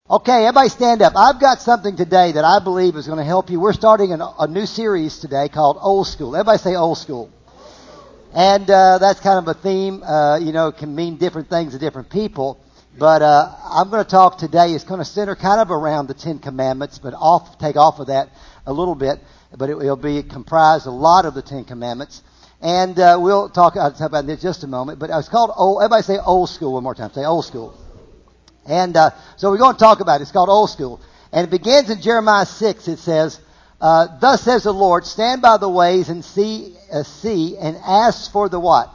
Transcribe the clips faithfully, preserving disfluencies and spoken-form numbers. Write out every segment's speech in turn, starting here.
Okay, everybody stand up. I've got something today that I believe is going to help you. We're starting an, a new series today called Old School. Everybody say Old School. And uh, that's kind of a theme. Uh, you know, it can mean different things to different people. But uh, I'm going to talk today. It's going to center kind of around the Ten Commandments, but off take off of that a little bit. But it will be comprised a lot of the Ten Commandments. And uh, we'll talk, I'll talk about this in just a moment. But it's called Old. Everybody say Old School one more time. Say Old School. And uh, so we're going to talk about it. It's called Old School. And it begins in Jeremiah six. It says, uh, Thus says the Lord, stand by the ways and see, uh, see and ask for the what?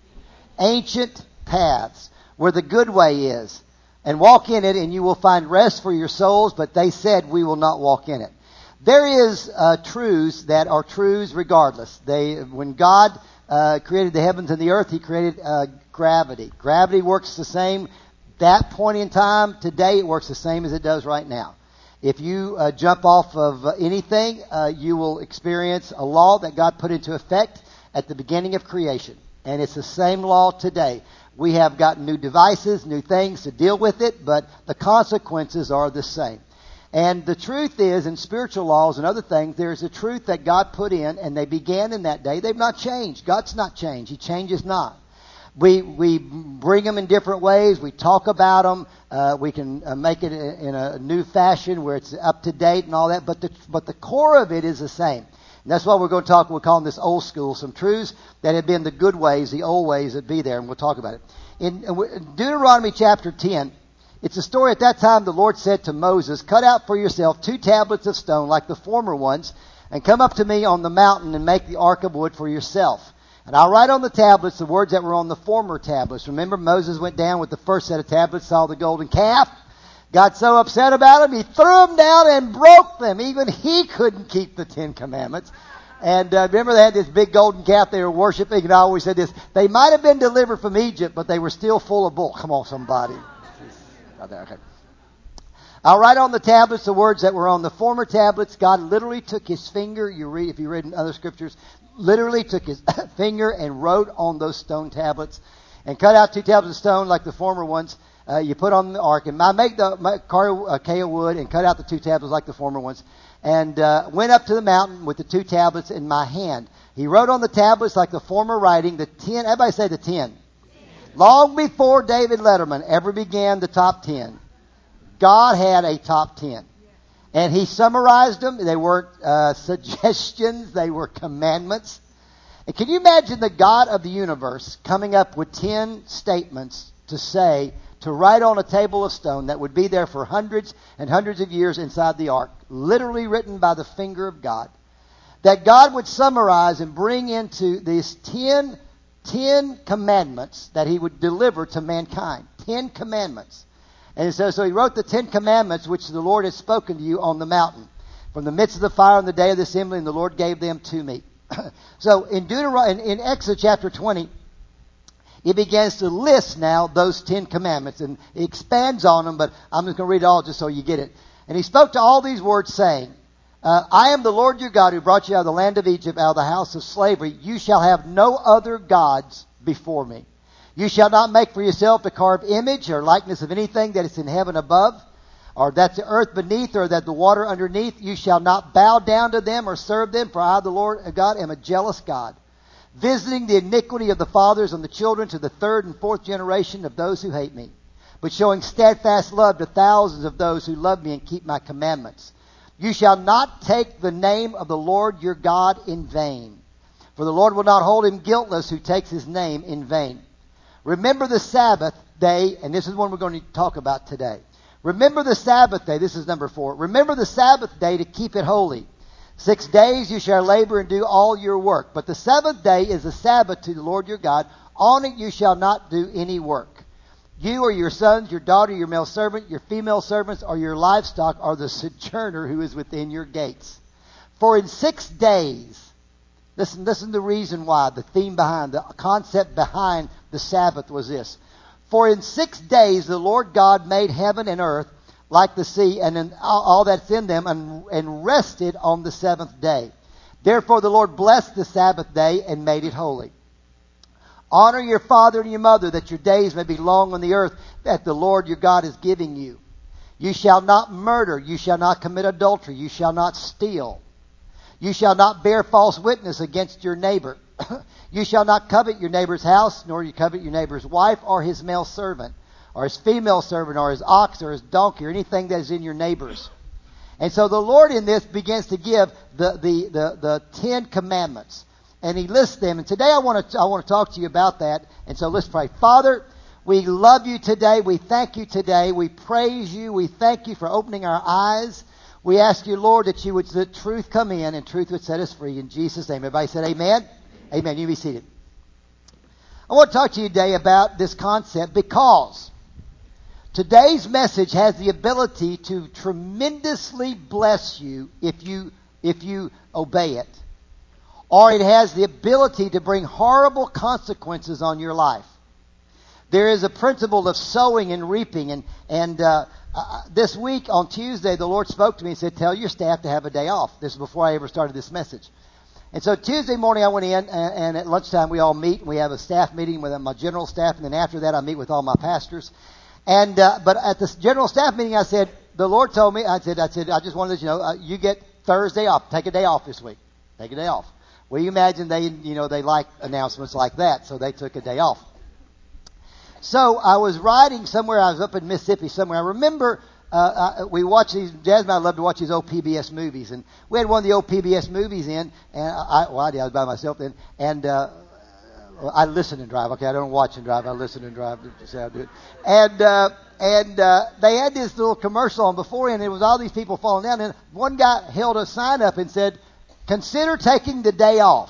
Ancient paths, where the good way is. And walk in it, and you will find rest for your souls. But they said, we will not walk in it. There is uh, truths that are truths regardless. They, when God uh, created the heavens and the earth, He created uh, gravity. Gravity works the same. That point in time, today, it works the same as it does right now. If you uh, jump off of uh, anything, uh, you will experience a law that God put into effect at the beginning of creation. And it's the same law today. We have got new devices, new things to deal with it, but the consequences are the same. And the truth is, in spiritual laws and other things, there's a truth that God put in, and they began in that day. They've not changed. God's not changed. He changes not. We we bring them in different ways. We talk about them. Uh, we can uh, make it in a new fashion where it's up to date and all that. But the but the core of it is the same. And that's why we're going to talk. We're calling this Old School. Some truths that have been the good ways, the old ways that be there, and we'll talk about it. In, in Deuteronomy chapter ten, it's a story. At that time, the Lord said to Moses, "Cut out for yourself two tablets of stone like the former ones, and come up to me on the mountain and make the ark of wood for yourself. And I'll write on the tablets the words that were on the former tablets." Remember, Moses went down with the first set of tablets, saw the golden calf, got so upset about them, he threw them down and broke them. Even he couldn't keep the Ten Commandments. And uh, remember, they had this big golden calf they were worshiping, and I always said this, they might have been delivered from Egypt, but they were still full of bull. Come on, somebody. Okay. I'll write on the tablets the words that were on the former tablets. God literally took His finger, you read, if you read in other scriptures, literally took His finger and wrote on those stone tablets and cut out two tablets of stone like the former ones. Uh, you put on the ark, and I make the acacia wood and cut out the two tablets like the former ones, and uh, went up to the mountain with the two tablets in my hand. He wrote on the tablets like the former writing, the ten. Everybody say the ten. Long before David Letterman ever began the top ten, God had a top ten. And He summarized them. They weren't uh, suggestions. They were commandments. And can you imagine the God of the universe coming up with ten statements to say, to write on a table of stone that would be there for hundreds and hundreds of years inside the ark, literally written by the finger of God, that God would summarize and bring into these ten, ten commandments that He would deliver to mankind. Ten commandments. And so, so He wrote the Ten Commandments, which the Lord has spoken to you on the mountain, from the midst of the fire on the day of the assembly, and the Lord gave them to me. So in Deuteronomy, in, in Exodus chapter twenty, He begins to list now those Ten Commandments, and He expands on them, but I'm just going to read it all just so you get it. And He spoke to all these words, saying, uh, I am the Lord your God who brought you out of the land of Egypt, out of the house of slavery. You shall have no other gods before me. You shall not make for yourself a carved image or likeness of anything that is in heaven above, or that the earth beneath, or that the water underneath. You shall not bow down to them or serve them, for I, the Lord God, am a jealous God, visiting the iniquity of the fathers on the children to the third and fourth generation of those who hate me, but showing steadfast love to thousands of those who love me and keep my commandments. You shall not take the name of the Lord your God in vain, for the Lord will not hold him guiltless who takes His name in vain. Remember the Sabbath day, and this is one we're going to talk about today. Remember the Sabbath day. This is number four. Remember the Sabbath day to keep it holy. Six days you shall labor and do all your work. But the seventh day is the Sabbath to the Lord your God. On it you shall not do any work. You or your sons, your daughter, your male servant, your female servants, or your livestock, or the sojourner who is within your gates. For in six days... Listen, listen to the reason why, the theme behind, the concept behind the Sabbath was this. For in six days the Lord God made heaven and earth like the sea, and in all, all that's in them, and, and rested on the seventh day. Therefore the Lord blessed the Sabbath day and made it holy. Honor your father and your mother, that your days may be long on the earth that the Lord your God is giving you. You shall not murder. You shall not commit adultery. You shall not steal. You shall not bear false witness against your neighbor. You shall not covet your neighbor's house, nor you covet your neighbor's wife, or his male servant, or his female servant, or his ox, or his donkey, or anything that is in your neighbor's. And so the Lord in this begins to give the, the, the, the Ten Commandments. And He lists them. And today I want to I want to talk to you about that. And so let's pray. Father, we love you today. We thank you today. We praise you. We thank you for opening our eyes. We ask you, Lord, that you would let truth come in and truth would set us free. In Jesus' name. Everybody said amen? Amen. You be seated. I want to talk to you today about this concept because today's message has the ability to tremendously bless you if you if you obey it. Or it has the ability to bring horrible consequences on your life. There is a principle of sowing and reaping. And, and uh, uh, this week on Tuesday, the Lord spoke to me and said, tell your staff to have a day off. This is before I ever started this message. And so Tuesday morning I went in, and, and at lunchtime we all meet. And we have a staff meeting with my general staff. And then after that I meet with all my pastors. And uh, but at the general staff meeting, I said, the Lord told me, I said, I said, I just wanted to let you know, uh, you get Thursday off. Take a day off this week. Take a day off. Well, you imagine they, you know, they like announcements like that, so they took a day off. So I was riding somewhere. I was up in Mississippi somewhere. I remember uh, uh, we watched these. Jasmine and I loved to watch these old P B S movies, and we had one of the old P B S movies in, and I, well, I did. I was by myself then, and. Uh, I listen and drive. Okay, I don't watch and drive. I listen and drive. That's how I do it. And uh, and uh, they had this little commercial on before, and it was all these people falling down. And one guy held a sign up and said, "Consider taking the day off."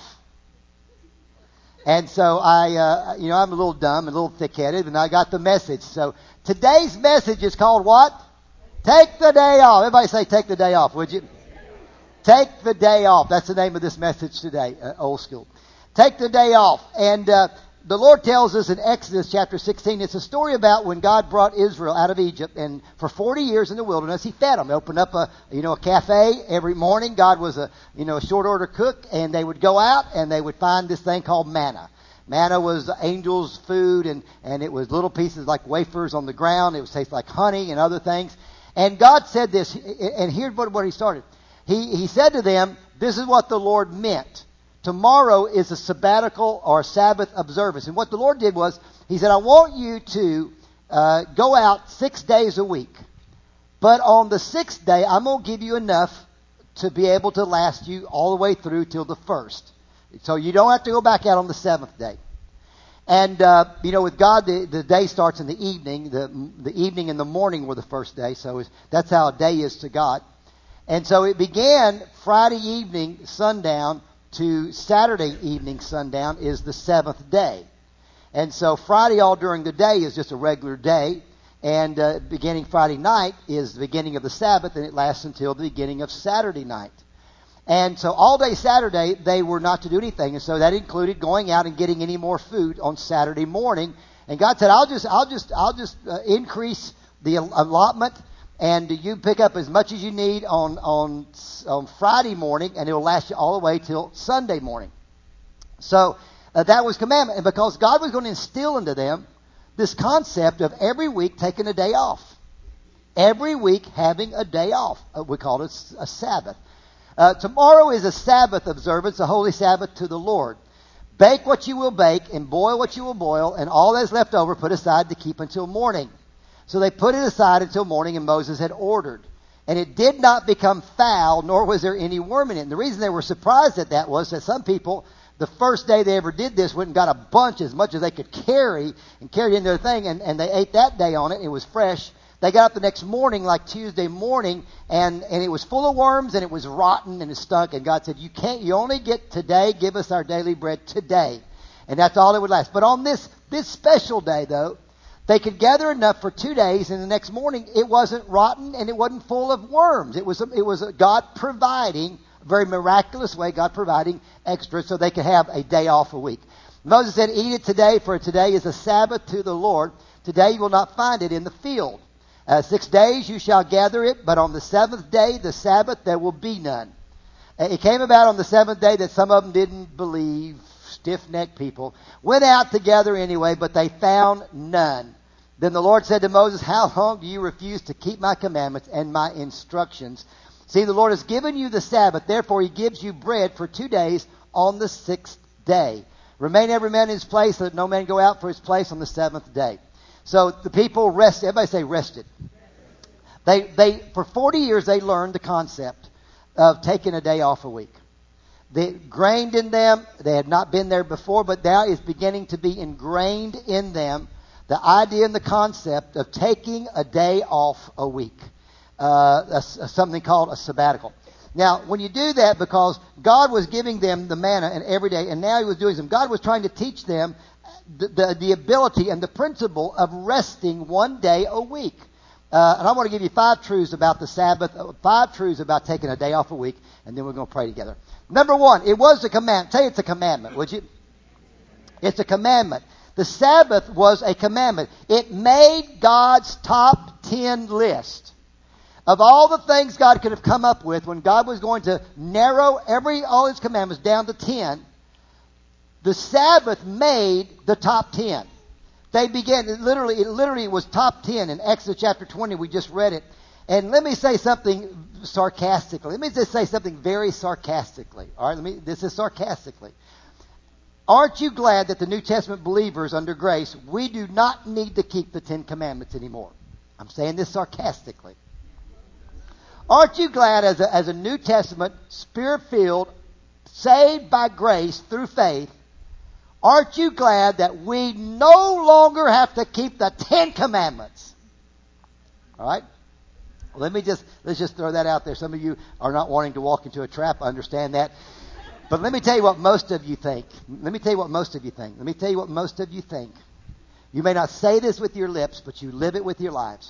And so I, uh, you know, I'm a little dumb, and a little thick-headed, and I got the message. So today's message is called what? Take the day off. Everybody say, "Take the day off," would you? Take the day off. That's the name of this message today. Uh, old school. Take the day off. And uh, the Lord tells us in Exodus chapter sixteen, it's a story about when God brought Israel out of Egypt. And for forty years in the wilderness, He fed them. He opened up a, you know, a cafe every morning. God was a, you know, a short order cook. And they would go out and they would find this thing called manna. Manna was angels' food, and, and it was little pieces like wafers on the ground. It would taste like honey and other things. And God said this, and here's what, what He started. He, he said to them, this is what the Lord meant. Tomorrow is a sabbatical or Sabbath observance. And what the Lord did was, He said, I want you to uh, go out six days a week. But on the sixth day, I'm going to give you enough to be able to last you all the way through till the first. So you don't have to go back out on the seventh day. And, uh, you know, with God, the, the day starts in the evening. The, the evening and the morning were the first day. So it's, that's how a day is to God. And so it began Friday evening, sundown, to Saturday evening sundown is the seventh day. And so Friday all during the day is just a regular day. And uh, beginning Friday night is the beginning of the Sabbath, and it lasts until the beginning of Saturday night. And so all day Saturday, they were not to do anything. And so that included going out and getting any more food on Saturday morning. And God said, I'll just, I'll just, I'll just uh, increase the allotment. And you pick up as much as you need on, on, on Friday morning, and it will last you all the way till Sunday morning. So uh, that was commandment. And because God was going to instill into them this concept of every week taking a day off. Every week having a day off. Uh, we call it a Sabbath. Uh, tomorrow is a Sabbath observance, a holy Sabbath to the Lord. Bake what you will bake, and boil what you will boil, and all that's left over put aside to keep until morning. So they put it aside until morning, and Moses had ordered. And it did not become foul, nor was there any worm in it. And the reason they were surprised at that was that some people, the first day they ever did this, went and got a bunch as much as they could carry, and carried in their thing, and, and they ate that day on it. It was fresh. They got up the next morning, like Tuesday morning, and, and it was full of worms, and it was rotten, and it stunk. And God said, you can't, you only get today, give us our daily bread today. And that's all it would last. But on this, this special day, though, they could gather enough for two days, and the next morning it wasn't rotten and it wasn't full of worms. It was it was God providing, a very miraculous way, God providing extra so they could have a day off a week. Moses said, eat it today, for today is a Sabbath to the Lord. Today you will not find it in the field. Uh, six days you shall gather it, but on the seventh day, the Sabbath, there will be none. Uh, it came about on the seventh day that some of them didn't believe. Stiff-necked people went out together anyway, but they found none. Then the Lord said to Moses, how long do you refuse to keep my commandments and my instructions? See, the Lord has given you the Sabbath. Therefore, he gives you bread for two days on the sixth day. Remain every man in his place, so that no man go out for his place on the seventh day. So the people rested. Everybody say rested. They, they, for forty years, they learned the concept of taking a day off a week. They ingrained in them. They had not been there before, but now is beginning to be ingrained in them the idea and the concept of taking a day off a week. Uh, a, a, something called a sabbatical. Now, when you do that, because God was giving them the manna and every day, and now he was doing some, God was trying to teach them the, the, the ability and the principle of resting one day a week. Uh, and I want to give you five truths about the Sabbath, uh, five truths about taking a day off a week, and then we're going to pray together. Number one, it was a commandment. Say it's a commandment, would you? It's a commandment. The Sabbath was a commandment. It made God's top ten list. Of all the things God could have come up with when God was going to narrow every all his commandments down to ten, the Sabbath made the top ten. They began, it literally, it literally was top ten in Exodus chapter twenty. We just read it. And let me say something sarcastically. Let me just say something very sarcastically. All right, let me, this is sarcastically. Aren't you glad that the New Testament believers under grace, we do not need to keep the Ten Commandments anymore? I'm saying this sarcastically. Aren't you glad as a, as a New Testament, Spirit-filled, saved by grace through faith, aren't you glad that we no longer have to keep the Ten Commandments? All right? Well, let me just, let's just throw that out there. Some of you are not wanting to walk into a trap. I understand that. But let me tell you what most of you think. Let me tell you what most of you think. Let me tell you what most of you think. You may not say this with your lips, but you live it with your lives.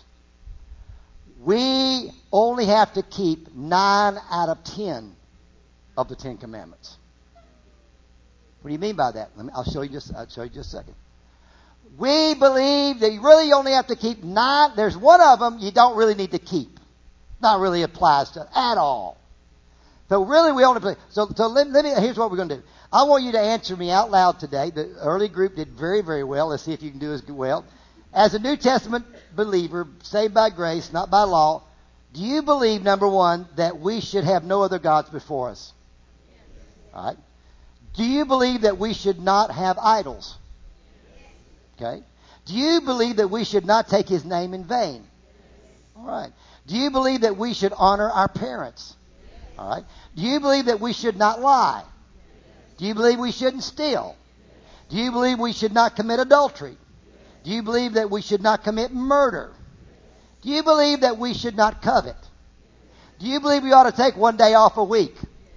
We only have to keep nine out of ten of the Ten Commandments. What do you mean by that? Let me, I'll show you just. I'll show you just a second. We believe that you really only have to keep nine. There's one of them you don't really need to keep. Not really applies to at all. So really, we only play. So, so let, let me. Here's what we're going to do. I want you to answer me out loud today. The early group did very, very well. Let's see if you can do as well. As a New Testament believer, saved by grace, not by law, do you believe, number one, that we should have no other gods before us? All right. Do you believe that we should not have idols? Okay. Do you believe that we should not take his name in vain? All right. Do you believe that we should honor our parents? All right. Do you believe that we should not lie? Do you believe we shouldn't steal? Do you believe we should not commit adultery? Do you believe that we should not commit murder? Do you believe that we should not covet? Do you believe we ought to take one day off a week?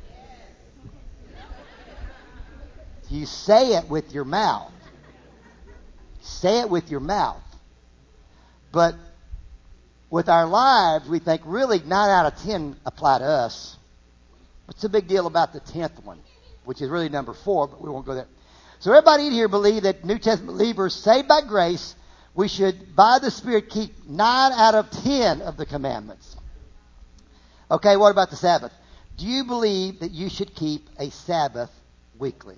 You say it with your mouth. Say it with your mouth. But with our lives, we think really nine out of ten apply to us. What's the big deal about the tenth one? Which is really number four, but we won't go there. So everybody in here believe that New Testament believers saved by grace, we should, by the Spirit, keep nine out of ten of the commandments. Okay, what about the Sabbath? Do you believe that you should keep a Sabbath weekly?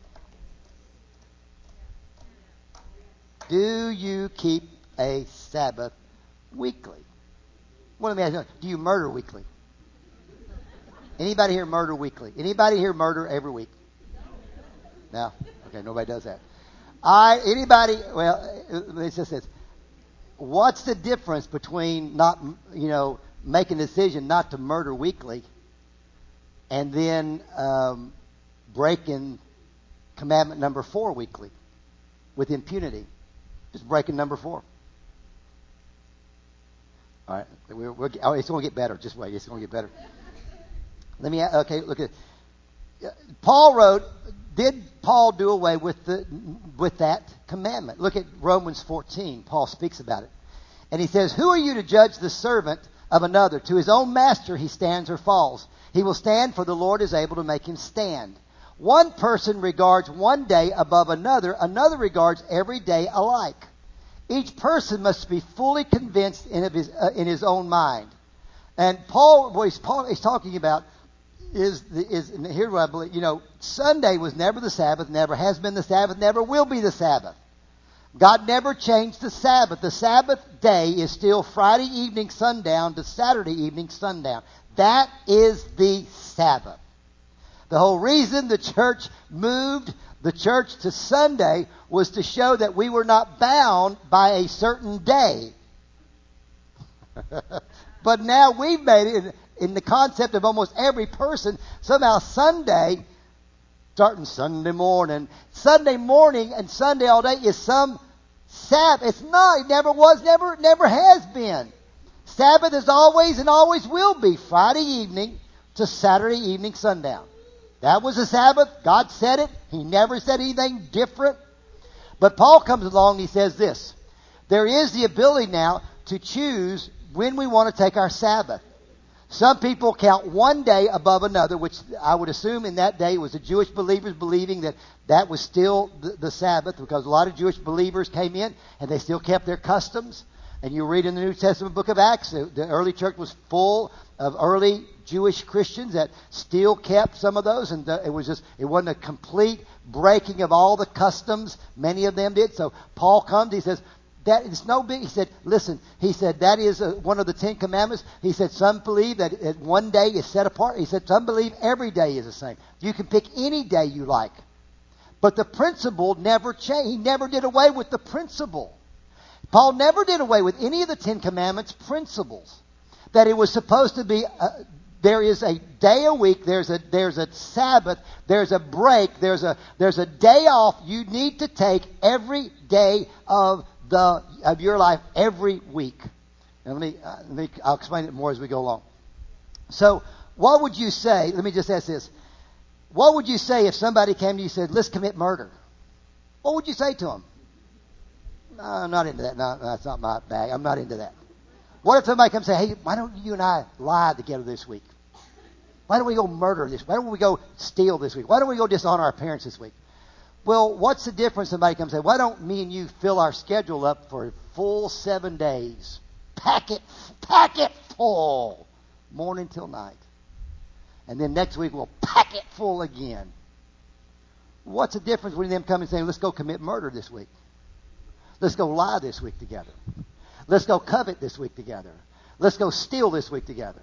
Do you keep a Sabbath weekly? Well, let me ask you, do you murder weekly? Anybody here murder weekly? Anybody here murder every week? No? Okay, nobody does that. I, anybody, well, it just says, what's the difference between not, you know, making a decision not to murder weekly and then um, breaking commandment number four weekly with impunity? Just breaking number four. All right, we're, we're, oh, it's going to get better. Just wait, it's going to get better. Let me, okay, look at, Paul wrote, did Paul do away with the with that commandment? Look at Romans fourteen. Paul speaks about it. And he says, who are you to judge the servant of another? To his own master he stands or falls. He will stand, for the Lord is able to make him stand. One person regards one day above another. Another regards every day alike. Each person must be fully convinced in his, uh, in his own mind. And Paul, what he's, Paul, he's talking about is, the, is and here's what I believe, you know, Sunday was never the Sabbath, never has been the Sabbath, never will be the Sabbath. God never changed the Sabbath. The Sabbath day is still Friday evening sundown to Saturday evening sundown. That is the Sabbath. The whole reason the church moved the church to Sunday was to show that we were not bound by a certain day. But now we've made it in, in the concept of almost every person, somehow Sunday, starting Sunday morning, Sunday morning and Sunday all day is some Sabbath. It's not. It never was, never, never has been. Sabbath is always and always will be Friday evening to Saturday evening sundown. That was the Sabbath. God said it. He never said anything different. But Paul comes along and he says this. There is the ability now to choose when we want to take our Sabbath. Some people count one day above another, which I would assume in that day was the Jewish believers believing that that was still the, the Sabbath, because a lot of Jewish believers came in and they still kept their customs. And you read in the New Testament book of Acts, the, the early church was full of early Jewish Christians that still kept some of those, and the, it was just, it wasn't a complete breaking of all the customs. Many of them did. So Paul comes, he says, that is no big. He said, listen, he said, that is a, one of the Ten Commandments. He said, some believe that it, one day is set apart. He said, some believe every day is the same. You can pick any day you like. But the principle never changed. He never did away with the principle. Paul never did away with any of the Ten Commandments principles. That it was supposed to be, uh, there is a day a week, there's a there's a Sabbath, there's a break, there's a there's a day off you need to take every day of the of your life every week. And let me, uh, let me I'll explain it more as we go along. So, what would you say? Let me just ask this: what would you say if somebody came to you and said, "Let's commit murder"? What would you say to them? No, I'm not into that. No, that's not my bag. I'm not into that. What if somebody comes and say, hey, why don't you and I lie together this week? Why don't we go murder this week? Why don't we go steal this week? Why don't we go dishonor our parents this week? Well, what's the difference? Somebody comes and say, why don't me and you fill our schedule up for a full seven days? Pack it, pack it full. Morning till night. And then next week we'll pack it full again. What's the difference between them coming and saying, let's go commit murder this week? Let's go lie this week together. Let's go covet this week together. Let's go steal this week together.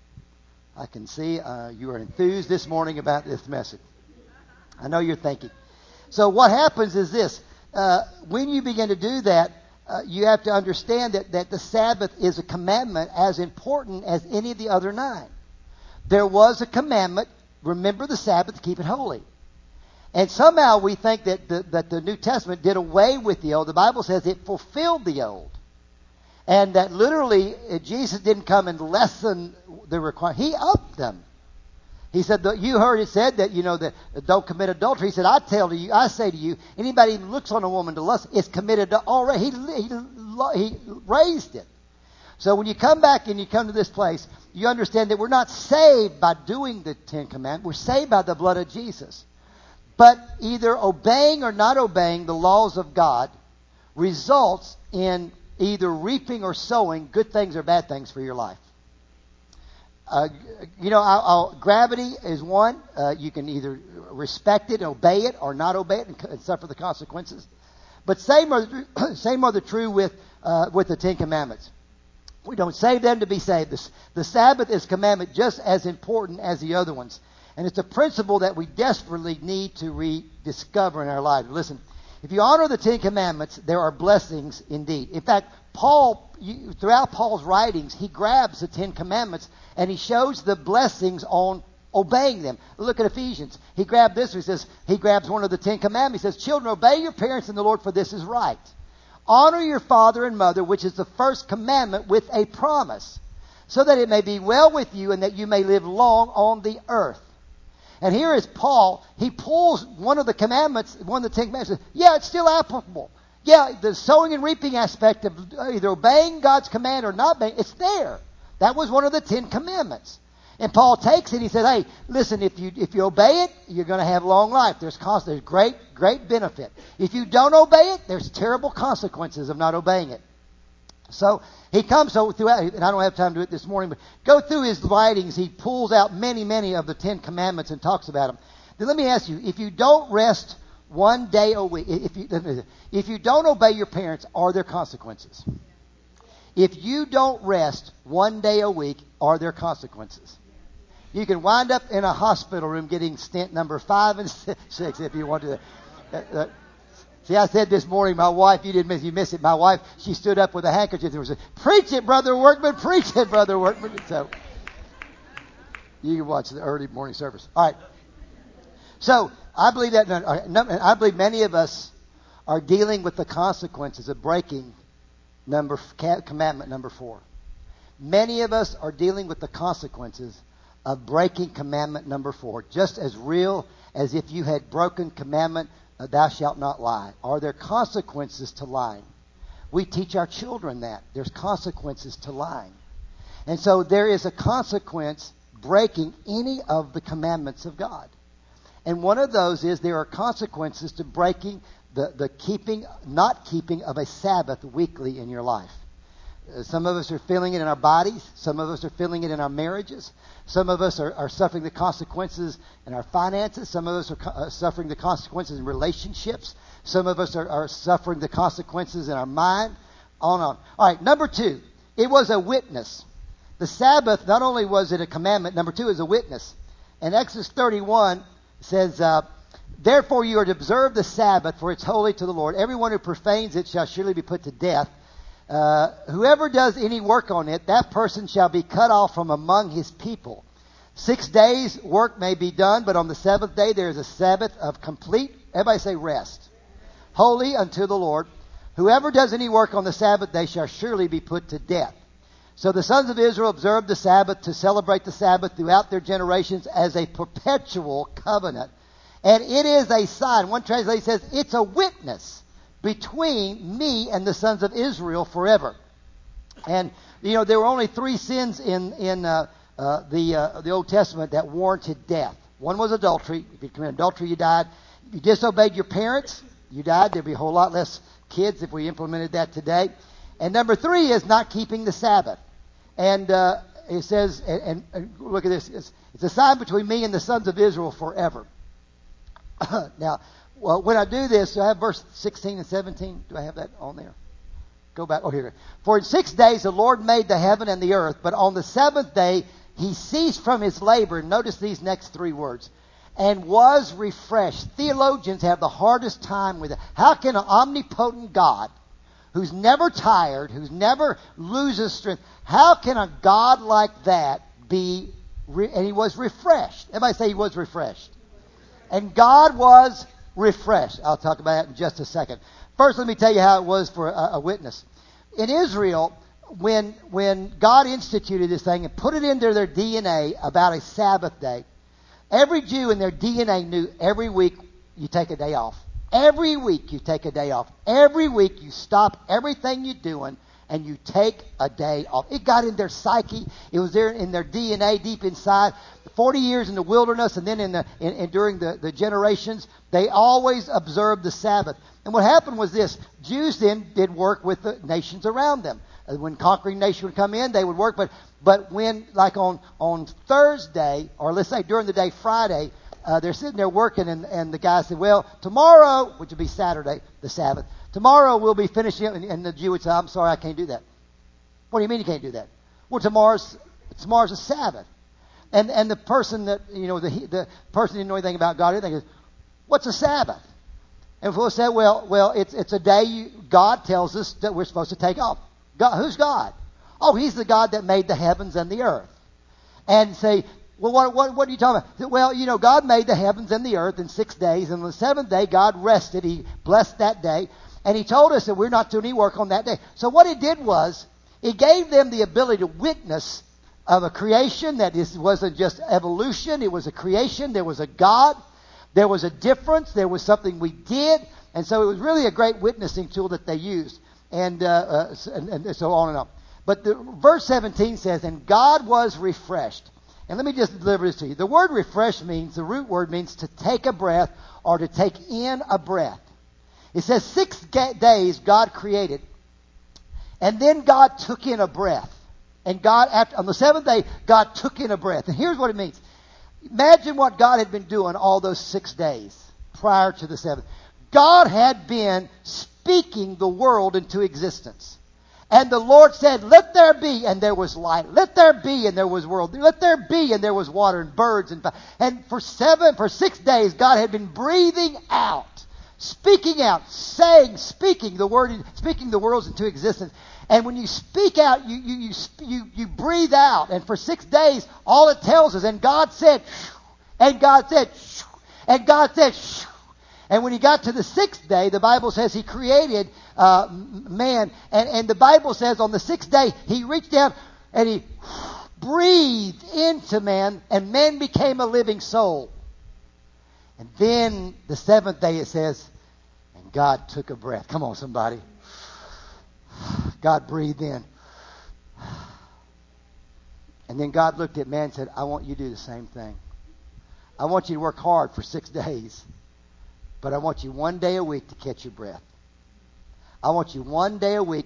I can see uh, you are enthused this morning about this message. I know you're thinking. So what happens is this. Uh, when you begin to do that, uh, you have to understand that, that the Sabbath is a commandment as important as any of the other nine. There was a commandment, remember the Sabbath, keep it holy. And somehow we think that the, that the New Testament did away with the old. The Bible says it fulfilled the old. And that literally Jesus didn't come and lessen the requirement. He upped them. He said, you heard it said that, you know, that don't commit adultery. He said, I tell to you, I say to you, anybody who looks on a woman to lust is committed to already. He, he, he raised it. So when you come back and you come to this place, you understand that we're not saved by doing the Ten Commandments. We're saved by the blood of Jesus. But either obeying or not obeying the laws of God results in either reaping or sowing good things or bad things for your life. Uh, you know, I'll, I'll, gravity is one. Uh, you can either respect it, obey it, or not obey it and, and suffer the consequences. But same are the, same are the true with uh, with the Ten Commandments. We don't save them to be saved. The, the Sabbath is a commandment just as important as the other ones. And it's a principle that we desperately need to rediscover in our lives. Listen, if you honor the Ten Commandments, there are blessings indeed. In fact, Paul, you, throughout Paul's writings, he grabs the Ten Commandments and he shows the blessings on obeying them. Look at Ephesians. He grabbed this. He says, he grabs one of the Ten Commandments. He says, children, obey your parents in the Lord, for this is right. Honor your father and mother, which is the first commandment with a promise, so that it may be well with you and that you may live long on the earth. And here is Paul. He pulls one of the commandments, one of the Ten Commandments. Yeah, it's still applicable. Yeah, the sowing and reaping aspect of either obeying God's command or not obeying, it's there. That was one of the Ten Commandments. And Paul takes it. He says, hey, listen, if you if you obey it, you're going to have long life. There's cost, there's great, great benefit. If you don't obey it, there's terrible consequences of not obeying it. So he comes so throughout, and I don't have time to do it this morning, but go through his writings. He pulls out many, many of the Ten Commandments and talks about them. Then let me ask you, if you don't rest one day a week. If you, if you don't obey your parents, are there consequences? If you don't rest one day a week, are there consequences? You can wind up in a hospital room getting stent number five and six if you want to. Uh, uh, see, I said this morning, my wife, you didn't miss, you missed it. My wife, she stood up with a handkerchief. There was a, preach it, Brother Workman, preach it, Brother Workman. So, you can watch the early morning service. All right. So, I believe that, I believe many of us are dealing with the consequences of breaking number, commandment number four. Many of us are dealing with the consequences of breaking commandment number four, just as real as if you had broken commandment, uh, thou shalt not lie. Are there consequences to lying? We teach our children that. There's consequences to lying. And so there is a consequence breaking any of the commandments of God. And one of those is there are consequences to breaking the, the keeping, not keeping of a Sabbath weekly in your life. Uh, some of us are feeling it in our bodies. Some of us are feeling it in our marriages. Some of us are, are suffering the consequences in our finances. Some of us are co- uh, suffering the consequences in relationships. Some of us are, are suffering the consequences in our mind. On and on. All right, number two, it was a witness. The Sabbath, not only was it a commandment, number two is a witness. In Exodus thirty-one, it says, uh, therefore you are to observe the Sabbath, for it's holy to the Lord. Everyone who profanes it shall surely be put to death. Uh, whoever does any work on it, that person shall be cut off from among his people. Six days work may be done, but on the seventh day there is a Sabbath of complete, everybody say rest. Holy unto the Lord. Whoever does any work on the Sabbath day shall surely be put to death. So the sons of Israel observed the Sabbath to celebrate the Sabbath throughout their generations as a perpetual covenant. And it is a sign. One translation says it's a witness between me and the sons of Israel forever. And, you know, there were only three sins in, in uh, uh, the, uh, the Old Testament that warranted death. One was adultery. If you committed adultery, you died. If you disobeyed your parents, you died. There'd be a whole lot less kids if we implemented that today. And number three is not keeping the Sabbath. And uh, it says, and, and, and look at this, it's, it's a sign between me and the sons of Israel forever. Now, well, when I do this, do I have verse sixteen and seventeen? Do I have that on there? Go back. Oh, here. For in six days the Lord made the heaven and the earth, but on the seventh day he ceased from his labor. Notice these next three words. And was refreshed. Theologians have the hardest time with it. How can an omnipotent God, who's never tired, who's never loses strength, how can a God like that be, re- and he was refreshed. Everybody say he was refreshed. And God was refreshed. I'll talk about that in just a second. First, let me tell you how it was for a, a witness. In Israel, when when God instituted this thing and put it into their D N A about a Sabbath day, every Jew in their D N A knew every week you take a day off. Every week you take a day off. Every week you stop everything you're doing and you take a day off. It got in their psyche. It was there in their D N A deep inside. Forty years in the wilderness and then in the in, in during the, the generations, they always observed the Sabbath. And what happened was this. Jews then did work with the nations around them. When conquering nation would come in, they would work. But but when, like on, on Thursday, or let's say during the day Friday, uh, they're sitting there working, and, and the guy said, well, tomorrow, which would be Saturday, the Sabbath, tomorrow we'll be finishing up. And, and the Jew would say, I'm sorry, I can't do that. What do you mean you can't do that? Well, tomorrow's tomorrow's a Sabbath. And and the person that, you know, the the person who didn't know anything about God, they goes, what's a Sabbath? And we'll say, well, well, it's it's a day you, God tells us that we're supposed to take off. God, who's God? Oh, he's the God that made the heavens and the earth. And say, well, what what what are you talking about? Well, you know, God made the heavens and the earth in six days, and on the seventh day, God rested. He blessed that day, and He told us that we're not doing any work on that day. So what He did was, He gave them the ability to witness of a creation that is, wasn't just evolution. It was a creation. There was a God. There was a difference. There was something we did. And so it was really a great witnessing tool that they used. And, uh, uh, and, and so on and on. But the, verse seventeen says, and God was refreshed. And let me just deliver this to you. The word refresh means, the root word means to take a breath or to take in a breath. It says six ga- days God created. And then God took in a breath. And God, after, on the seventh day, God took in a breath. And here's what it means. Imagine what God had been doing all those six days. prior to the seventh. God had been speaking the world into existence. And the Lord said, let there be, and there was light. Let there be, and there was world. Let there be, and there was water and birds. And, and for seven, for six days, God had been breathing out, speaking out, saying, speaking the word, speaking the worlds into existence. And when you speak out, you, you, you, you, you breathe out. And for six days, all it tells us, and God said, and God said, and God said, and when he got to the sixth day, the Bible says he created uh, man. And, and the Bible says on the sixth day, he reached down and he breathed into man, and man became a living soul. And then the seventh day it says, and God took a breath. Come on, somebody. God breathed in. And then God looked at man and said, I want you to do the same thing. I want you to work hard for six days. But I want you one day a week to catch your breath. I want you one day a week,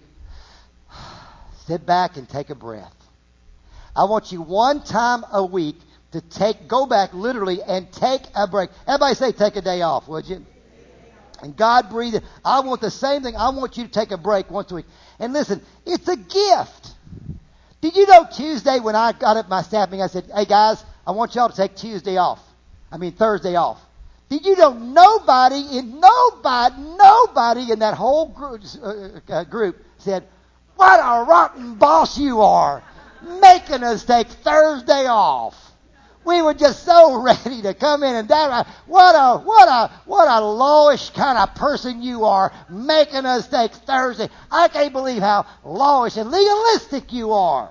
sit back and take a breath. I want you one time a week to take, go back literally and take a break. Everybody say take a day off, would you? And God breathed. I want the same thing. I want you to take a break once a week. And listen, it's a gift. Did you know Tuesday when I got up my staff meeting, I said, hey guys, I want y'all to take Tuesday off. I mean Thursday off. Did you know nobody in nobody nobody in that whole group, uh, group said, "What a rotten boss you are, making us take Thursday off." We were just so ready to come in and die. What a what a what a lowish kind of person you are, making us take Thursday. I can't believe how lowish and legalistic you are.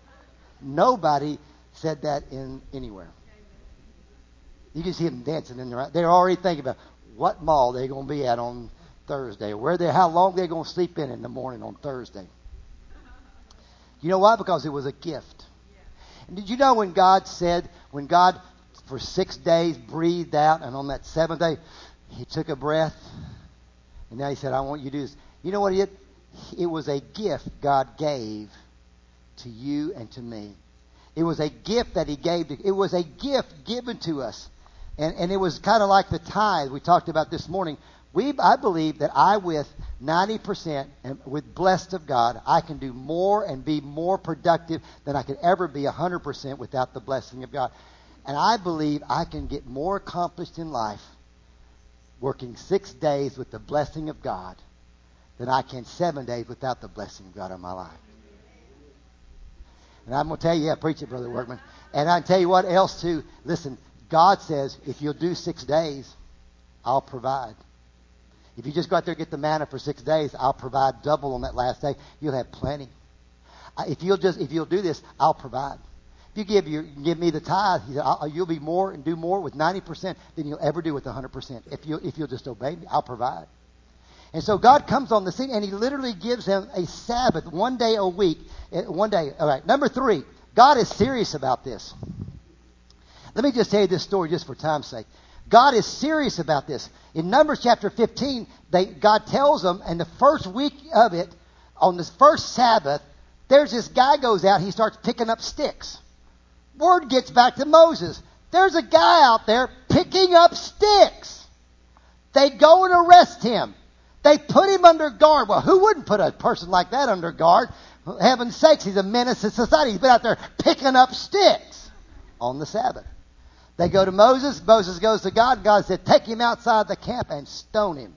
Nobody said that in anywhere. You can see them dancing in there. They're already thinking about what mall they're going to be at on Thursday, or where they, how long they're going to sleep in in the morning on Thursday. You know why? Because it was a gift. And did you know when God said, when God for six days breathed out, and on that seventh day he took a breath, and now he said, "I want you to do this." You know what it? It was a gift God gave to you and to me. It was a gift that he gave. To, it was a gift given to us. And, and it was kind of like the tithe we talked about this morning. We, I believe that I, with ninety percent, and with blessed of God, I can do more and be more productive than I could ever be one hundred percent without the blessing of God. And I believe I can get more accomplished in life working six days with the blessing of God than I can seven days without the blessing of God in my life. And I'm going to tell you, yeah, preach it, Brother Workman. And I can tell you what else too. Listen, God says, if you'll do six days, I'll provide. If you just go out there and get the manna for six days, I'll provide double on that last day. You'll have plenty. If you'll just, if you'll do this, I'll provide. If you give your, give me the tithe, he said, I'll, you'll be more and do more with ninety percent than you'll ever do with one hundred percent. If you if you'll just obey me, I'll provide. And so God comes on the scene and he literally gives them a Sabbath, one day a week, one day. All right. Number three, God is serious about this. Let me just tell you this story just for time's sake. God is serious about this. In Numbers chapter fifteen, they, God tells them, and the first week of it, on this first Sabbath, there's this guy goes out, he starts picking up sticks. Word gets back to Moses. There's a guy out there picking up sticks. They go and arrest him. They put him under guard. Well, who wouldn't put a person like that under guard? For heaven's sakes, he's a menace to society. He's been out there picking up sticks on the Sabbath. They go to Moses. Moses goes to God. God said, take him outside the camp and stone him.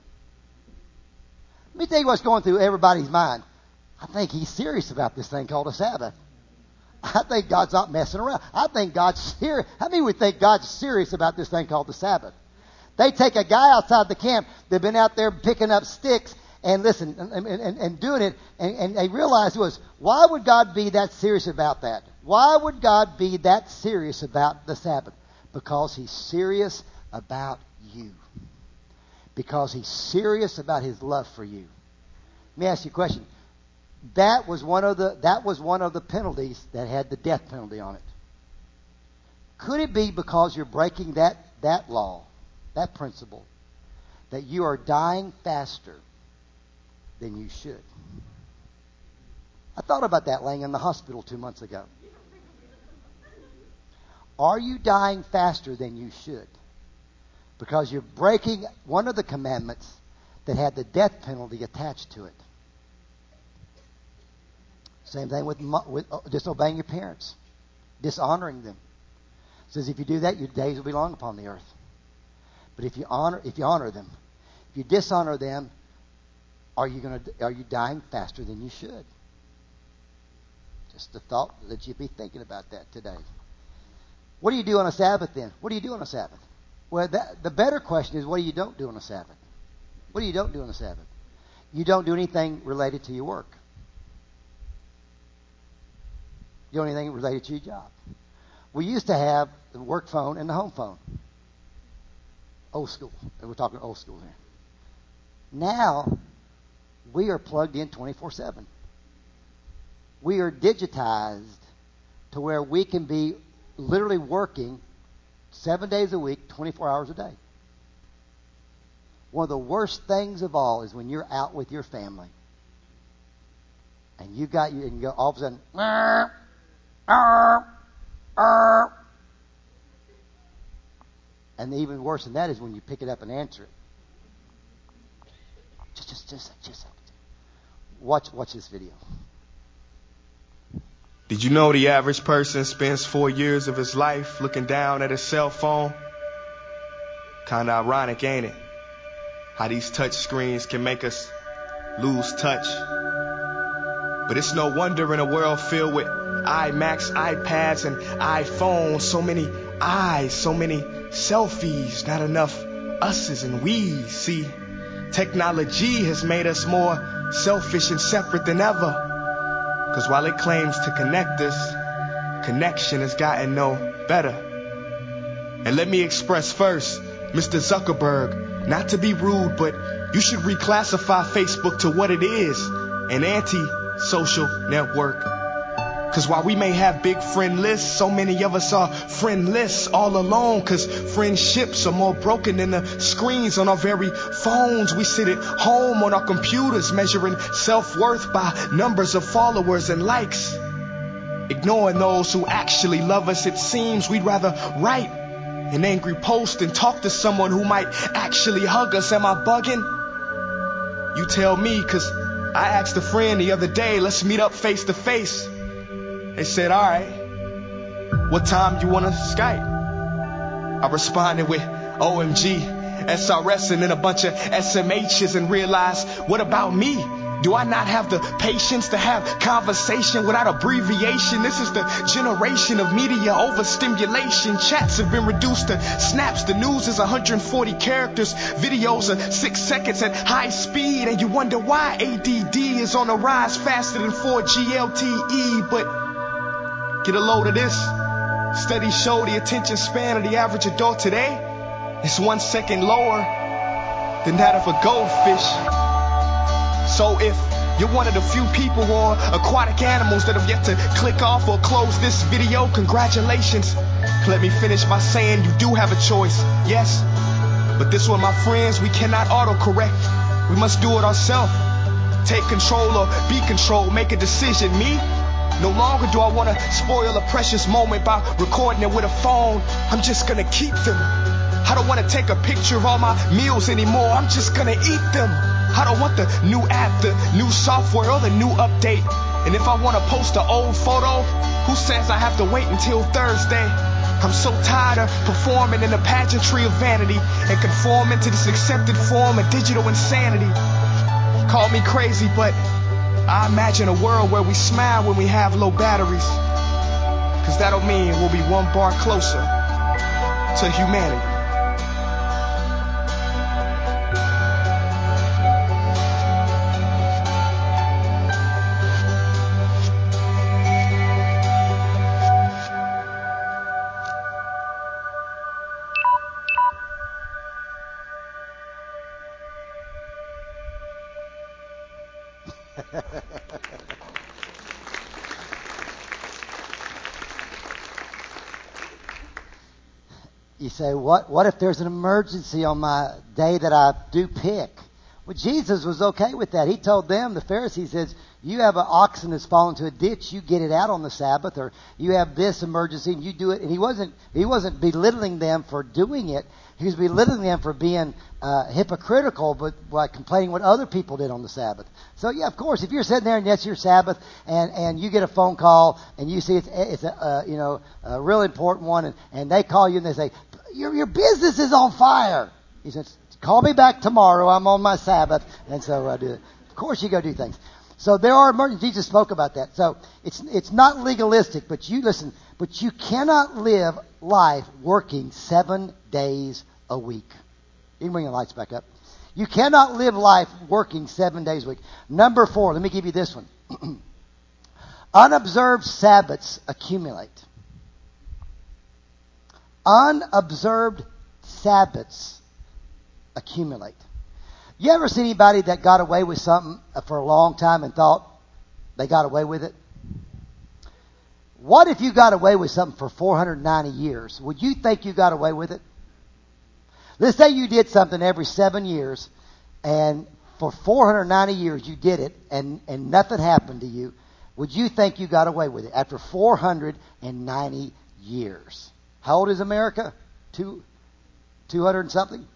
Let me tell you what's going through everybody's mind. I think he's serious about this thing called a Sabbath. I think God's not messing around. I think God's serious. How many would think God's serious about this thing called the Sabbath? They take a guy outside the camp. They've been out there picking up sticks and listen and, and, and doing it. And, and they realized it was, why would God be that serious about that? Why would God be that serious about the Sabbath? Because he's serious about you. Because he's serious about his love for you. Let me ask you a question. That was one of the that was one of the penalties that had the death penalty on it. Could it be because you're breaking that, that law, that principle, that you are dying faster than you should? I thought about that laying in the hospital two months ago. Are you dying faster than you should? Because you're breaking one of the commandments that had the death penalty attached to it. Same thing with, with disobeying your parents, dishonoring them. It says if you do that, your days will be long upon the earth. But if you honor, if you honor them, if you dishonor them, are you going to? Are you dying faster than you should? Just a thought that you'd be thinking about that today. What do you do on a Sabbath then? What do you do on a Sabbath? Well, that, the better question is, what do you don't do on a Sabbath? What do you don't do on a Sabbath? You don't do anything related to your work. You don't do anything related to your job. We used to have the work phone and the home phone. Old school. And we're talking old school here. Now, we are plugged in twenty-four seven. We are digitized to where we can be literally working seven days a week, twenty-four hours a day. One of the worst things of all is when you're out with your family and you got you and you go all of a sudden, arr, arr, arr. And even worse than that is when you pick it up and answer it. Just, just, just, just watch, watch this video. Did you know the average person spends four years of his life looking down at his cell phone? Kinda ironic, ain't it? How these touch screens can make us lose touch. But it's no wonder in a world filled with iMacs, iPads, and iPhones, so many eyes, so many selfies, not enough us's and we's. See, technology has made us more selfish and separate than ever. Because while it claims to connect us, connection has gotten no better. And let me express first, Mister Zuckerberg, not to be rude, but you should reclassify Facebook to what it is, an anti-social network. Because while we may have big friend lists, so many of us are friendless all alone. Because friendships are more broken than the screens on our very phones. We sit at home on our computers measuring self-worth by numbers of followers and likes. Ignoring those who actually love us, it seems we'd rather write an angry post and talk to someone who might actually hug us. Am I bugging? You tell me, because I asked a friend the other day, let's meet up face to face. They said, all right, what time you want to Skype? I responded with O M G, S R S, and then a bunch of S M H's and realized, what about me? Do I not have the patience to have conversation without abbreviation? This is the generation of media overstimulation. Chats have been reduced to snaps. The news is one hundred forty characters. Videos are six seconds at high speed. And you wonder why A D D is on the rise faster than four G L T E. But get a load of this. Studies show the attention span of the average adult today is one second lower than that of a goldfish. So if you're one of the few people or aquatic animals that have yet to click off or close this video, congratulations. Let me finish by saying you do have a choice, yes. But this one, my friends, we cannot autocorrect. We must do it ourselves. Take control or be controlled, make a decision. Me? No longer do I want to spoil a precious moment by recording it with a phone. I'm just gonna keep them. I don't want to take a picture of all my meals anymore. I'm just gonna eat them. I don't want the new app, the new software, or the new update. And if I want to post an old photo, who says I have to wait until Thursday? I'm so tired of performing in the pageantry of vanity and conforming to this accepted form of digital insanity. Call me crazy, but I imagine a world where we smile when we have low batteries. Cause that'll mean we'll be one bar closer to humanity. You say, what, what if there's an emergency on my day that I do pick? Well, Jesus was okay with that. He told them, the Pharisees, says, You have an oxen that's fallen into a ditch, you get it out on the Sabbath, or you have this emergency and you do it. And he wasn't he wasn't belittling them for doing it. He was belittling them for being uh, hypocritical, but by complaining what other people did on the Sabbath. So yeah, of course, if you're sitting there and that's your Sabbath, and, and you get a phone call and you see it's it's a uh, you know a real important one, and, and they call you and they say your your business is on fire. He says, call me back tomorrow. I'm on my Sabbath, and so I do it. Of course, you go do things. So there are emergencies. Jesus spoke about that. So it's it's not legalistic, but you listen. But you cannot live life working seven days a week. You can bring the lights back up. You cannot live life working seven days a week. Number four. Let me give you this one. Unobserved Sabbaths accumulate. Unobserved Sabbaths accumulate. You ever see anybody that got away with something for a long time and thought they got away with it? What if you got away with something for four hundred ninety years? Would you think you got away with it? Let's say you did something every seven years, and for four hundred ninety years you did it, and, and nothing happened to you. Would you think you got away with it after four hundred ninety years? How old is America? Two, two hundred and something?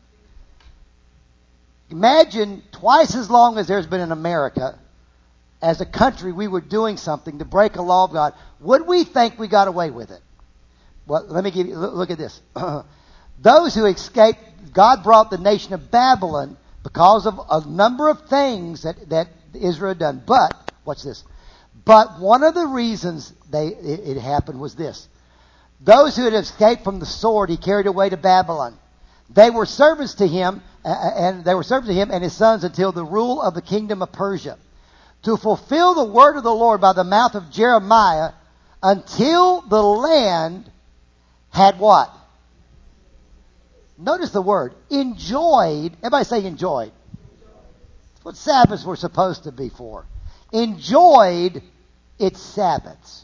Imagine twice as long as there's been in America, as a country, we were doing something to break a law of God. Would we think we got away with it? Well, let me give you, look at this. Those who escaped, God brought the nation of Babylon because of a number of things that, that Israel had done. But, watch this. But one of the reasons they it, it happened was this. Those who had escaped from the sword he carried away to Babylon. They were servants to him, uh, and they were servants to him and his sons until the rule of the kingdom of Persia. To fulfill the word of the Lord by the mouth of Jeremiah, until the land had what? Notice the word. Enjoyed. Everybody say enjoyed. That's what Sabbaths were supposed to be for. Enjoyed its Sabbaths.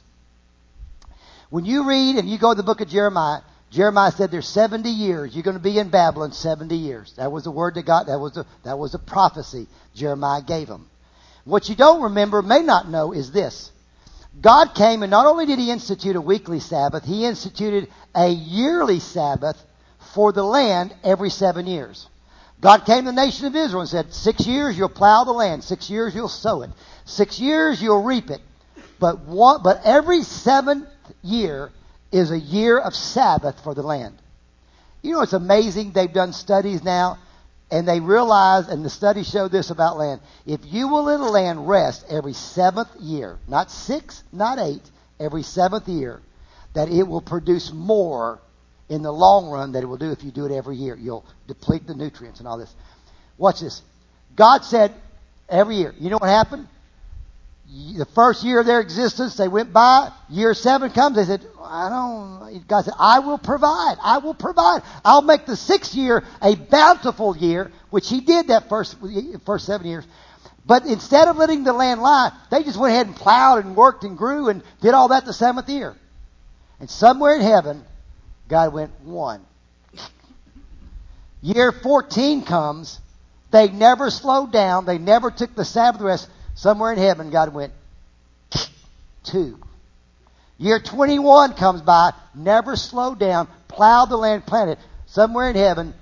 When you read and you go to the book of Jeremiah, Jeremiah said there's seventy years. You're going to be in Babylon seventy years. That was the word that God, that was a, that was a prophecy Jeremiah gave them. What you don't remember, may not know, is this. God came and not only did he institute a weekly Sabbath, he instituted a yearly Sabbath for the land every seven years. God came to the nation of Israel and said, six years you'll plow the land, six years you'll sow it, six years you'll reap it. But one, but every seventh year is a year of Sabbath for the land. You know, it's amazing. They've done studies now, and they realize, and the studies show this about land, if you will let a land rest every seventh year, not six, not eight, every seventh year, that it will produce more in the long run than it will do if you do it every year. You'll deplete the nutrients and all this. Watch this. God said every year. You know what happened? The first year of their existence, they went by. Year seven comes. They said, I don't, God said, I will provide. I will provide. I'll make the sixth year a bountiful year, which he did that first, first seven years. But instead of letting the land lie, they just went ahead and plowed and worked and grew and did all that the seventh year. And somewhere in heaven, God went, one. Year fourteen comes. They never slowed down. They never took the Sabbath rest. Somewhere in heaven, God went, two. Year twenty-one comes by, never slowed down, plowed the land, planted. Somewhere in heaven,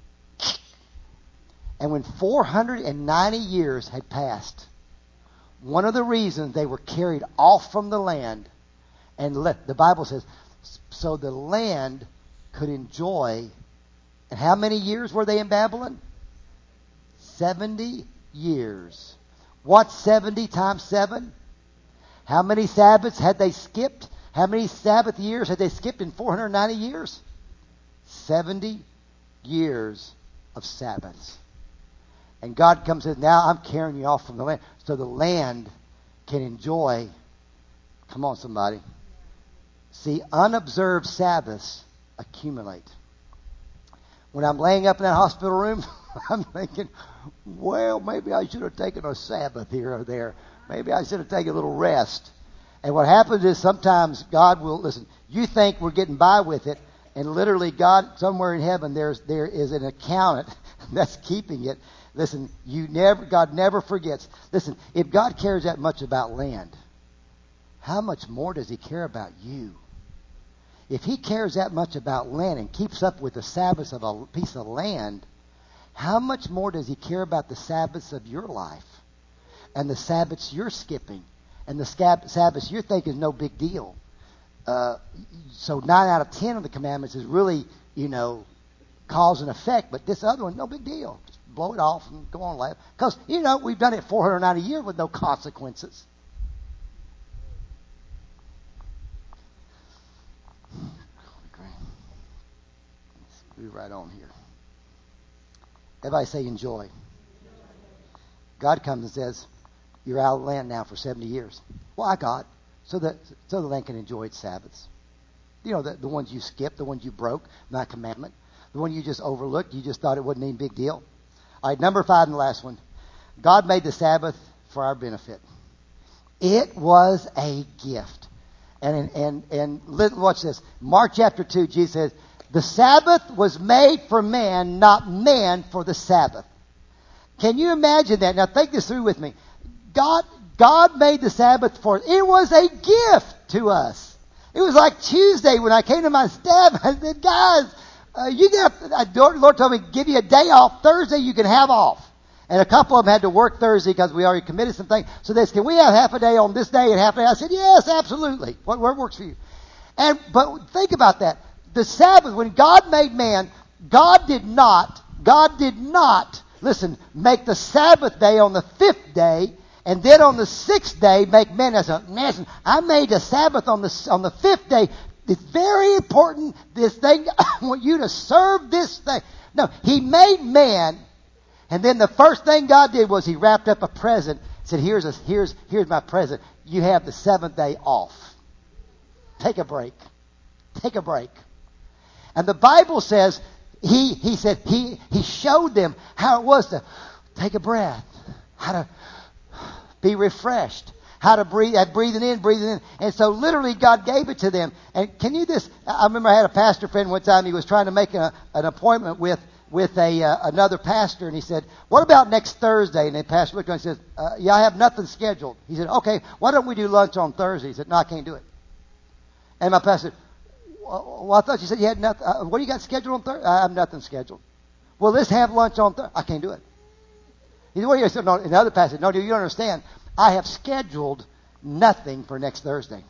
and when four hundred ninety years had passed, one of the reasons they were carried off from the land, and let, the Bible says, so the land could enjoy, and how many years were they in Babylon? seventy years. What's seventy times seven? How many Sabbaths had they skipped? How many Sabbath years had they skipped in four hundred ninety years? seventy years of Sabbaths. And God comes and says, now I'm carrying you off from the land. So the land can enjoy. Come on, somebody. See, unobserved Sabbaths accumulate. When I'm laying up in that hospital room, I'm thinking, well, maybe I should have taken a Sabbath here or there. Maybe I should have taken a little rest. And what happens is sometimes God will, listen, you think we're getting by with it, and literally God, somewhere in heaven, there's there is an accountant that's keeping it. Listen, you never, God never forgets. Listen, if God cares that much about land, how much more does he care about you? If he cares that much about land and keeps up with the Sabbaths of a piece of land, how much more does he care about the Sabbaths of your life and the Sabbaths you're skipping and the scab- Sabbaths you're thinking is no big deal? Uh, so nine out of ten of the commandments is really, you know, cause and effect, but this other one, no big deal. Just blow it off and go on life. Because, you know, we've done it four hundred ninety years with no consequences. Let's move right on here. Everybody say enjoy. God comes and says, you're out of the land now for seventy years. Why, God? So that so the land can enjoy its Sabbaths. You know, the, the ones you skipped, the ones you broke, my commandment. The one you just overlooked, you just thought it wasn't any big deal. All right, number five and the last one. God made the Sabbath for our benefit. It was a gift. And, and, and, and watch this. Mark chapter two, Jesus says, the Sabbath was made for man, not man for the Sabbath. Can you imagine that? Now think this through with me. God, God made the Sabbath for, it was a gift to us. It was like Tuesday when I came to my staff, I said, guys, Uh, you got, uh, the Lord told me, give you a day off. Thursday you can have off. And a couple of them had to work Thursday because we already committed some things. So they said, can we have half a day on this day and half a day? I said, yes, absolutely. What, what works for you? And, but think about that. The Sabbath, when God made man, God did not, God did not, listen, make the Sabbath day on the fifth day, and then on the sixth day make man as a, listen, I made the Sabbath on the, on the fifth day. It's very important, this thing, I want you to serve this thing. No, he made man, and then the first thing God did was he wrapped up a present, said, here's a, here's, here's my present. You have the seventh day off. Take a break. Take a break. And the Bible says, he, he said, he, he showed them how it was to take a breath, how to be refreshed. How to breathe, uh, breathing in, breathing in. And so literally God gave it to them. And can you just, I remember I had a pastor friend one time, he was trying to make a, an appointment with, with a, uh, another pastor, and he said, what about next Thursday? And the pastor looked at him and said, uh, yeah, I have nothing scheduled. He said, okay, why don't we do lunch on Thursday? He said, no, I can't do it. And my pastor said, well, I thought you said you had nothing, uh, what do you got scheduled on Thursday? I have nothing scheduled. Well, let's have lunch on Thursday. I can't do it. He said, well, you said, no, and the other pastor said, no, do you understand? I have scheduled nothing for next Thursday.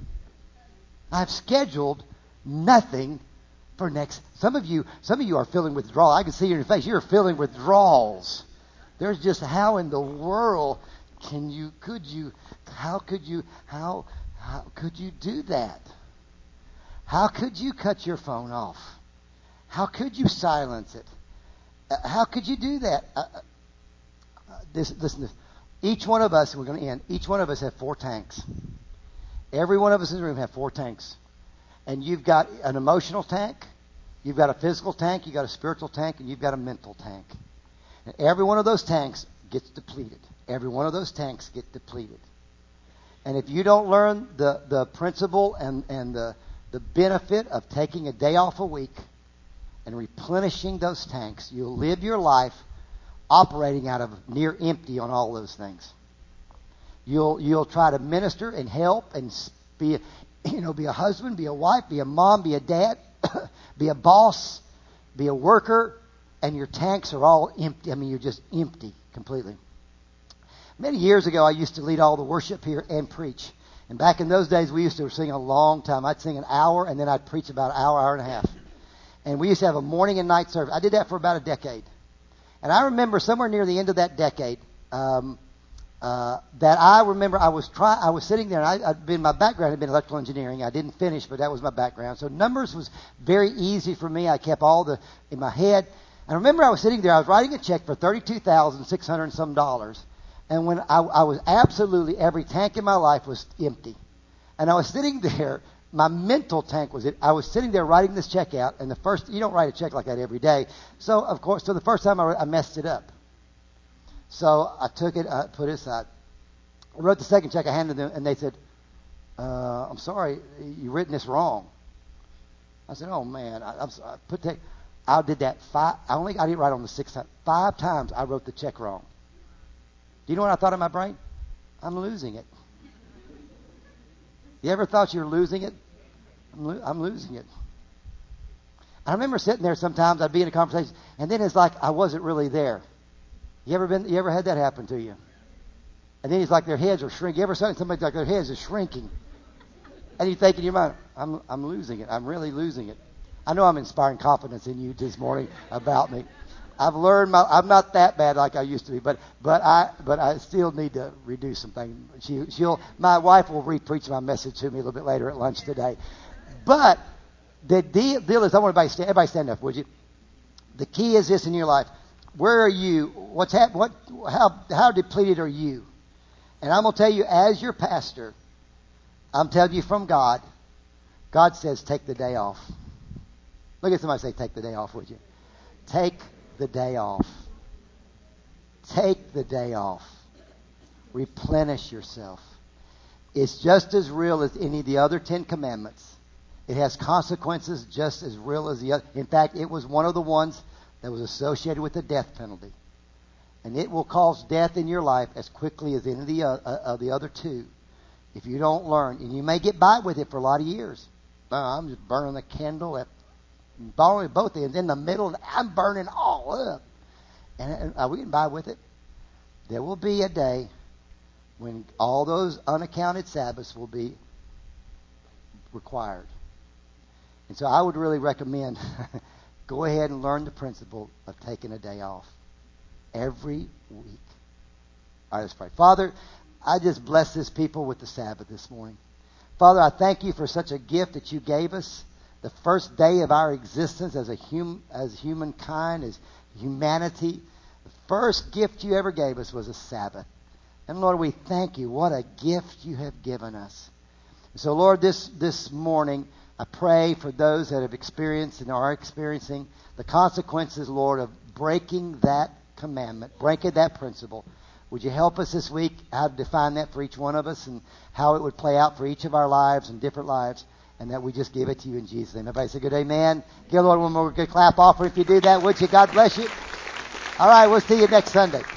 I've scheduled nothing for next. Some of you, some of you are feeling withdrawal. I can see in your face. You're feeling withdrawals. There's just, how in the world can you, could you, how could you, how, how could you do that? How could you cut your phone off? How could you silence it? Uh, how could you do that? Uh, uh, this, listen, this. Each one of us, we're going to end, each one of us have four tanks. Every one of us in the room have four tanks. And you've got an emotional tank, you've got a physical tank, you've got a spiritual tank, and you've got a mental tank. And every one of those tanks gets depleted. Every one of those tanks get depleted. And if you don't learn the, the principle and, and the, the benefit of taking a day off a week and replenishing those tanks, you'll live your life operating out of near empty on all those things. You'll you'll try to minister and help and be, you know, be a husband, be a wife, be a mom, be a dad, be a boss, be a worker, and your tanks are all empty. I mean, you're just empty completely. Many years ago, I used to lead all the worship here and preach. And back in those days, we used to sing a long time. I'd sing an hour, and then I'd preach about an hour, hour and a half. And we used to have a morning and night service. I did that for about a decade. And I remember somewhere near the end of that decade, um, uh, that I remember I was try I was sitting there, and I, I'd been my background had been electrical engineering. I didn't finish, but that was my background. So numbers was very easy for me. I kept all the in my head. And I remember I was sitting there. I was writing a check for thirty-two thousand six hundred and some dollars. And when I, I was absolutely every tank in my life was empty, and I was sitting there. My mental tank was it. I was sitting there writing this check out, and the first, you don't write a check like that every day. So, of course, so the first time I, I messed it up. So I took it, I put it aside. I wrote the second check, I handed them, and they said, uh, I'm sorry, you've written this wrong. I said, oh, man, I, I'm sorry. I put that. I did that five. I only got it right on the sixth time. Five times I wrote the check wrong. Do you know what I thought in my brain? I'm losing it. You ever thought you were losing it? I'm, lo- I'm losing it. I remember sitting there sometimes. I'd be in a conversation, and then it's like I wasn't really there. You ever been? You ever had that happen to you? And then it's like their heads are shrinking. You ever seen somebody like their heads are shrinking? And you think in your mind, I'm I'm losing it. I'm really losing it. I know I'm inspiring confidence in you this morning about me. I've learned my, I'm not that bad like I used to be, but but I but I still need to reduce some things. She she'll my wife will re-preach my message to me a little bit later at lunch today. But the deal, deal is, I want everybody stand, everybody stand up, would you? The key is this in your life: where are you? What's hap- What? How how depleted are you? And I'm gonna tell you, as your pastor, I'm telling you from God. God says, take the day off. Look at somebody say, take the day off, would you? Take the day off. Take the day off. Replenish yourself. It's just as real as any of the other Ten Commandments. It has consequences just as real as the other. In fact, it was one of the ones that was associated with the death penalty. And it will cause death in your life as quickly as any of the, uh, uh, the other two if you don't learn. And you may get by with it for a lot of years. No, I'm just burning the candle at burning both ends. In the middle, I'm burning all up. And uh, we can buy with it. There will be a day when all those unaccounted Sabbaths will be required. And so I would really recommend go ahead and learn the principle of taking a day off every week. All right, let's pray. Father, I just bless this people with the Sabbath this morning. Father, I thank you for such a gift that you gave us. The first day of our existence as a hum, as humankind, as humanity. The first gift you ever gave us was a Sabbath. And Lord, we thank you. What a gift you have given us. So Lord, this, this morning, I pray for those that have experienced and are experiencing the consequences, Lord, of breaking that commandment, breaking that principle. Would you help us this week how to define that for each one of us and how it would play out for each of our lives and different lives, and that we just give it to you in Jesus' name. Everybody say good amen. Give the Lord one more good clap offering if you do that, would you? God bless you. All right, we'll see you next Sunday.